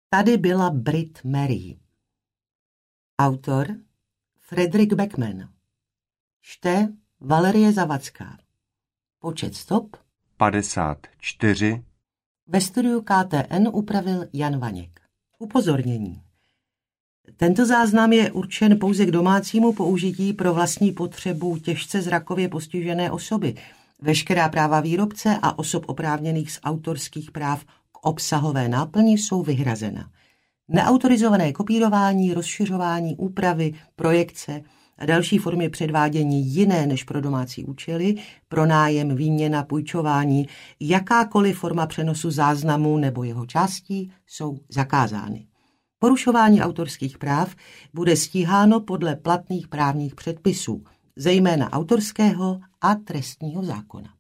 Tady byla Brit Mary. Autor Frederick Backman. Čte Valerie Zavacká. Počet stop 54. Ve studiu KTN upravil Jan Vaněk. Upozornění. Tento záznam je určen pouze k domácímu použití pro vlastní potřebu těžce zrakově postižené osoby. Veškerá práva výrobce a osob oprávněných z autorských práv k obsahové náplni jsou vyhrazena. Neautorizované kopírování, rozšiřování, úpravy, projekce a další formy předvádění jiné než pro domácí účely, pronájem, výměna, půjčování, jakákoliv forma přenosu záznamu nebo jeho částí jsou zakázány. Porušování autorských práv bude stíháno podle platných právních předpisů, zejména autorského a trestního zákona.